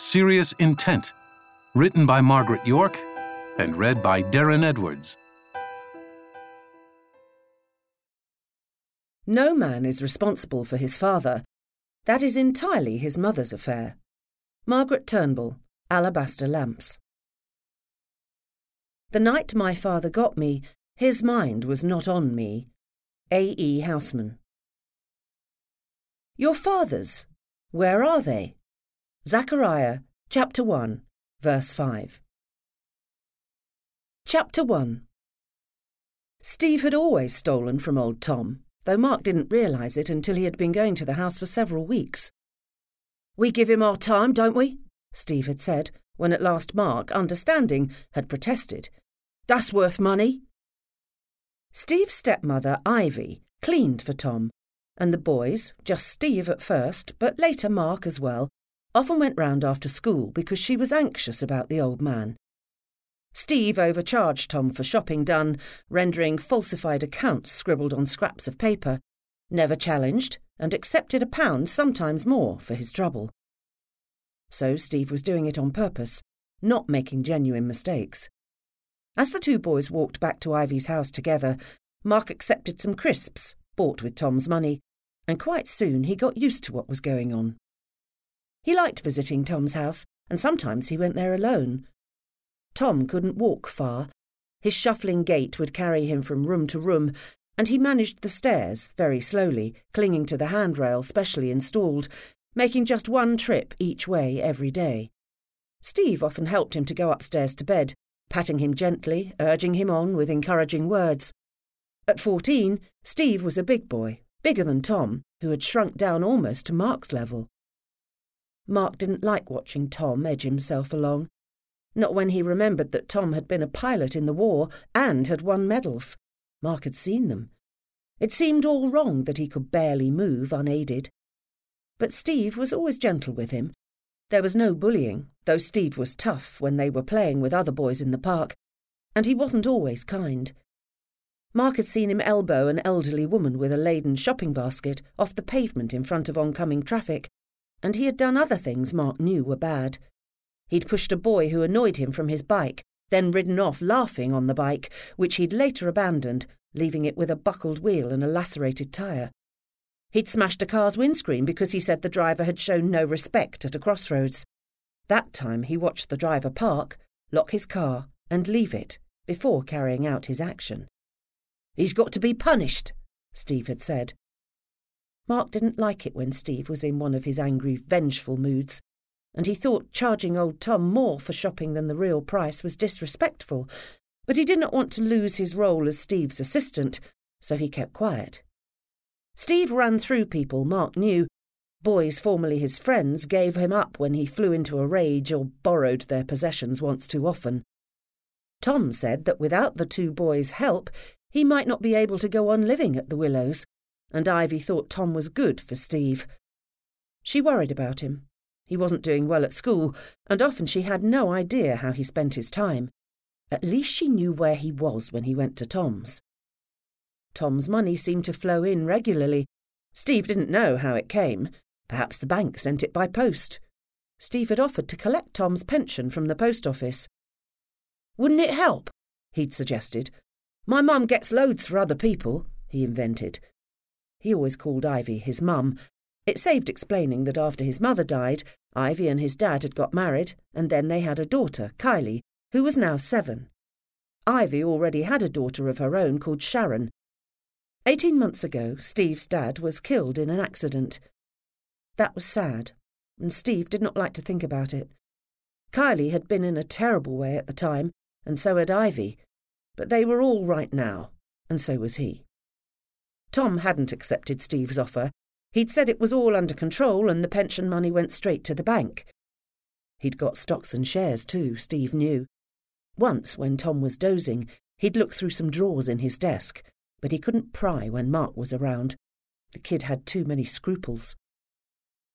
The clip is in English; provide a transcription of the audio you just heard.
Serious Intent, written by Margaret York and read by Darren Edwards. No man is responsible for his father. That is entirely his mother's affair. Margaret Turnbull, Alabaster Lamps. The night my father got me, his mind was not on me. A. E. Houseman. Your fathers, where are they? Zechariah, chapter 1, verse 5. Chapter 1. Steve had always stolen from old Tom, though Mark didn't realise it until he had been going to the house for several weeks. We give him our time, don't we? Steve had said, when at last Mark, understanding, had protested. That's worth money. Steve's stepmother, Ivy, cleaned for Tom, and the boys, just Steve at first, but later Mark as well, often went round after school because she was anxious about the old man. Steve overcharged Tom for shopping done, rendering falsified accounts scribbled on scraps of paper, never challenged, and accepted £1, sometimes more, for his trouble. So Steve was doing it on purpose, not making genuine mistakes. As the two boys walked back to Ivy's house together, Mark accepted some crisps, bought with Tom's money, and quite soon he got used to what was going on. He liked visiting Tom's house, and sometimes he went there alone. Tom couldn't walk far. His shuffling gait would carry him from room to room, and he managed the stairs very slowly, clinging to the handrail specially installed, making just one trip each way every day. Steve often helped him to go upstairs to bed, patting him gently, urging him on with encouraging words. At 14, Steve was a big boy, bigger than Tom, who had shrunk down almost to Mark's level. Mark didn't like watching Tom edge himself along. Not when he remembered that Tom had been a pilot in the war and had won medals. Mark had seen them. It seemed all wrong that he could barely move unaided. But Steve was always gentle with him. There was no bullying, though Steve was tough when they were playing with other boys in the park, and he wasn't always kind. Mark had seen him elbow an elderly woman with a laden shopping basket off the pavement in front of oncoming traffic, and he had done other things Mark knew were bad. He'd pushed a boy who annoyed him from his bike, then ridden off laughing on the bike, which he'd later abandoned, leaving it with a buckled wheel and a lacerated tyre. He'd smashed a car's windscreen because he said the driver had shown no respect at a crossroads. That time he watched the driver park, lock his car, and leave it, before carrying out his action. He's got to be punished, Steve had said. Mark didn't like it when Steve was in one of his angry, vengeful moods, and he thought charging old Tom more for shopping than the real price was disrespectful, but he did not want to lose his role as Steve's assistant, so he kept quiet. Steve ran through people Mark knew. Boys formerly his friends gave him up when he flew into a rage or borrowed their possessions once too often. Tom said that without the two boys' help, he might not be able to go on living at the Willows, and Ivy thought Tom was good for Steve. She worried about him. He wasn't doing well at school, and often she had no idea how he spent his time. At least she knew where he was when he went to Tom's. Tom's money seemed to flow in regularly. Steve didn't know how it came. Perhaps the bank sent it by post. Steve had offered to collect Tom's pension from the post office. Wouldn't it help? He'd suggested. My mum gets loads for other people, he invented. He always called Ivy his mum. It saved explaining that after his mother died, Ivy and his dad had got married, and then they had a daughter, Kylie, who was now 7. Ivy already had a daughter of her own called Sharon. 18 months ago, Steve's dad was killed in an accident. That was sad, and Steve did not like to think about it. Kylie had been in a terrible way at the time, and so had Ivy, but they were all right now, and so was he. Tom hadn't accepted Steve's offer. He'd said it was all under control and the pension money went straight to the bank. He'd got stocks and shares too, Steve knew. Once, when Tom was dozing, he'd look through some drawers in his desk, but he couldn't pry when Mark was around. The kid had too many scruples.